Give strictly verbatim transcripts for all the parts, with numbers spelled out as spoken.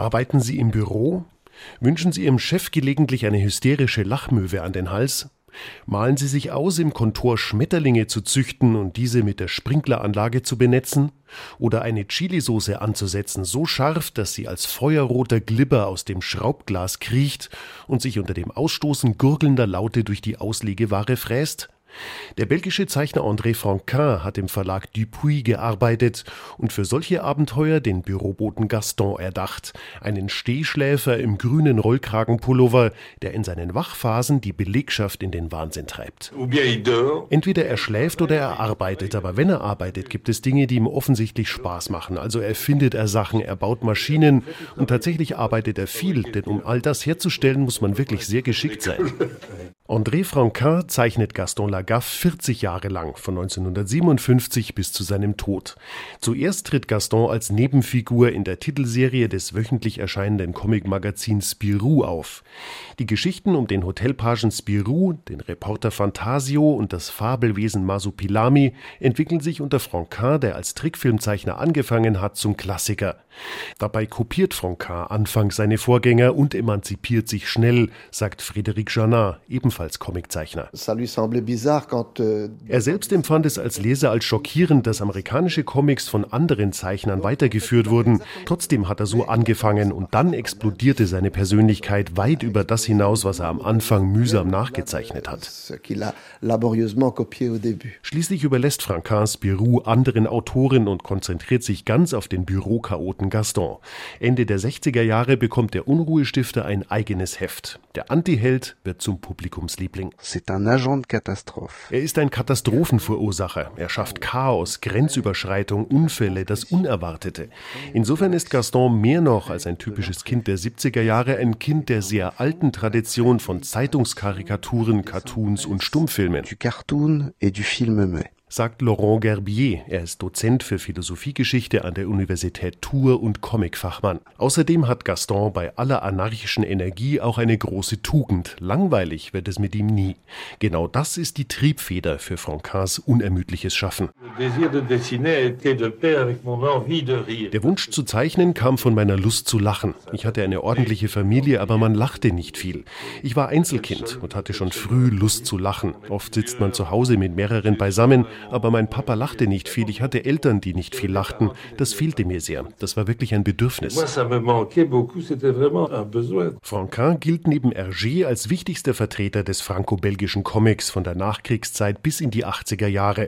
Arbeiten Sie im Büro? Wünschen Sie Ihrem Chef gelegentlich eine hysterische Lachmöwe an den Hals? Malen Sie sich aus, im Kontor Schmetterlinge zu züchten und diese mit der Sprinkleranlage zu benetzen? Oder eine Chilisauce anzusetzen, so scharf, dass sie als feuerroter Glibber aus dem Schraubglas kriecht und sich unter dem Ausstoßen gurgelnder Laute durch die Auslegeware fräst? Der belgische Zeichner André Franquin hat im Verlag Dupuis gearbeitet und für solche Abenteuer den Büroboten Gaston erdacht, einen Stehschläfer im grünen Rollkragenpullover, der in seinen Wachphasen die Belegschaft in den Wahnsinn treibt. Entweder er schläft oder er arbeitet, aber wenn er arbeitet, gibt es Dinge, die ihm offensichtlich Spaß machen. Also erfindet er Sachen, er baut Maschinen und tatsächlich arbeitet er viel, denn um all das herzustellen, muss man wirklich sehr geschickt sein. André Franquin zeichnet Gaston Lagaffe vierzig Jahre lang, von neunzehnhundertsiebenundfünfzig bis zu seinem Tod. Zuerst tritt Gaston als Nebenfigur in der Titelserie des wöchentlich erscheinenden Comicmagazins Spirou auf. Die Geschichten um den Hotelpagen Spirou, den Reporter Fantasio und das Fabelwesen Masupilami entwickeln sich unter Franquin, der als Trickfilmzeichner angefangen hat, zum Klassiker. Dabei kopiert Franquin anfangs seine Vorgänger und emanzipiert sich schnell, sagt Frédéric Janin, ebenfalls Comiczeichner. Er selbst empfand es als Leser als schockierend, dass amerikanische Comics von anderen Zeichnern weitergeführt wurden. Trotzdem hat er so angefangen und dann explodierte seine Persönlichkeit weit über das hinaus, was er am Anfang mühsam nachgezeichnet hat. Schließlich überlässt Franquin Spirou anderen Autoren und konzentriert sich ganz auf den Bürochaoten Gaston. Ende der sechziger Jahre bekommt der Unruhestifter ein eigenes Heft. Der Antiheld wird zum Publikumsliebling. Er ist ein Katastrophenverursacher. Er schafft Chaos, Grenzüberschreitung, Unfälle, das Unerwartete. Insofern ist Gaston mehr noch als ein typisches Kind der siebziger Jahre ein Kind der sehr alten Tradition von Zeitungskarikaturen, Cartoons und Stummfilmen. Sagt Laurent Gerbier. Er ist Dozent für Philosophiegeschichte an der Universität Tours und Comicfachmann. Außerdem hat Gaston bei aller anarchischen Energie auch eine große Tugend. Langweilig wird es mit ihm nie. Genau das ist die Triebfeder für Franquins unermüdliches Schaffen. Der Wunsch zu zeichnen kam von meiner Lust zu lachen. Ich hatte eine ordentliche Familie, aber man lachte nicht viel. Ich war Einzelkind und hatte schon früh Lust zu lachen. Oft sitzt man zu Hause mit mehreren beisammen, aber mein Papa lachte nicht viel. Ich hatte Eltern, die nicht viel lachten. Das fehlte mir sehr. Das war wirklich ein Bedürfnis. Franquin gilt neben Hergé als wichtigster Vertreter des franco-belgischen Comics von der Nachkriegszeit bis in die achtziger Jahre.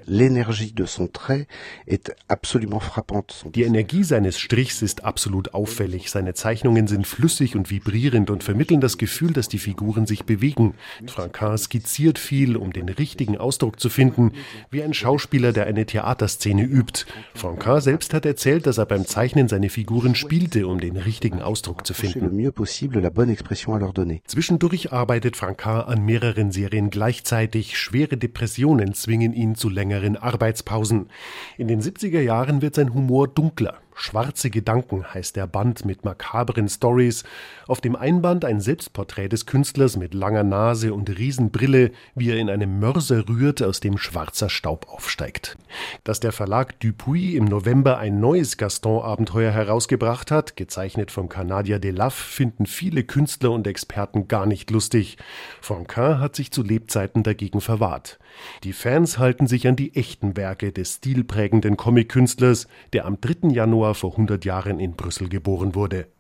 Die Energie seines Strichs ist absolut auffällig. Seine Zeichnungen sind flüssig und vibrierend und vermitteln das Gefühl, dass die Figuren sich bewegen. Franquin skizziert viel, um den richtigen Ausdruck zu finden, wie ein Schauspieler, der eine Theaterszene übt. Franquin selbst hat erzählt, dass er beim Zeichnen seine Figuren spielte, um den richtigen Ausdruck zu finden. Zwischendurch arbeitet Franquin an mehreren Serien gleichzeitig. Schwere Depressionen zwingen ihn zu längeren Arbeitspausen. In den siebziger Jahren wird sein Humor dunkler. Schwarze Gedanken heißt der Band mit makabren Stories. Auf dem Einband ein Selbstporträt des Künstlers mit langer Nase und Riesenbrille, wie er in einem Mörser rührt, aus dem schwarzer Staub aufsteigt. Dass der Verlag Dupuis im November ein neues Gaston-Abenteuer herausgebracht hat, gezeichnet vom Kanadier Delaffe, finden viele Künstler und Experten gar nicht lustig. Franquin hat sich zu Lebzeiten dagegen verwahrt. Die Fans halten sich an die echten Werke des stilprägenden Comic-Künstlers, der am dritten Januar vor hundert Jahren in Brüssel geboren wurde.